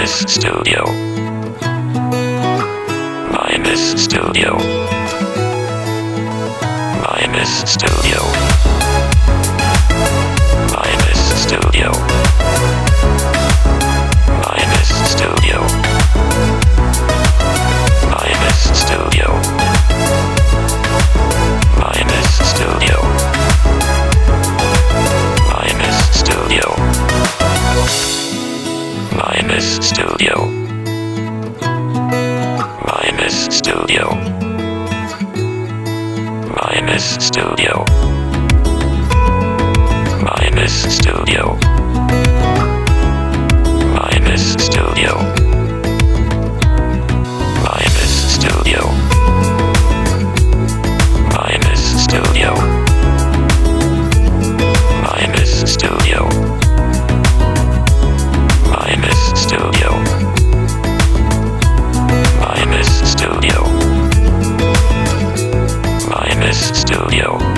Minus Studio. Minus Studio. Minus Studio. Minus Studio. Minus Studio. Minus Studio. Minus Studio. Minus Studio. Minus Studio. Minus Studio. Minus Studio. Minus Studio. Minus Studio. Minus Studio. Minus Studio. Minus Studio. Minus Studio. Minus Studio. Minus Studio.